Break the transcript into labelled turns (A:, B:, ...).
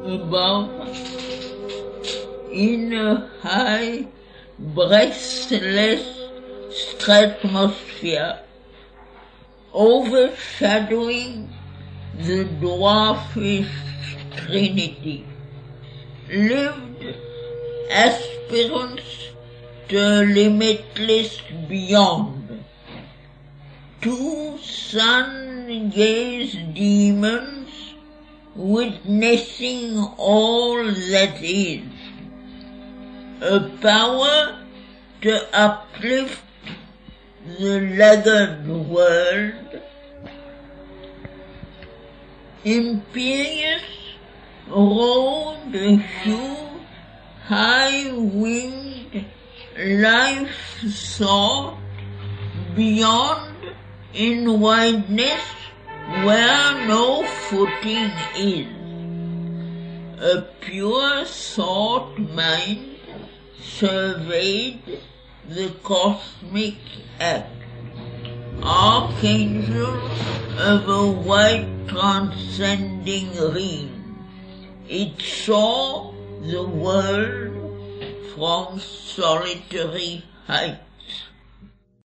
A: above, in a high, breathless stratosphere, overshadowing the dwarfish trinity, lived aspirants to limitless beyond. Two sun-gazed demons witnessing all that is, a power to uplift the laggard world, imperious rode a huge, high-winged life sought beyond in wideness where no footing is. A pure thought mind surveyed the cosmic act, archangel of a white transcending ring. It saw the world from solitary height.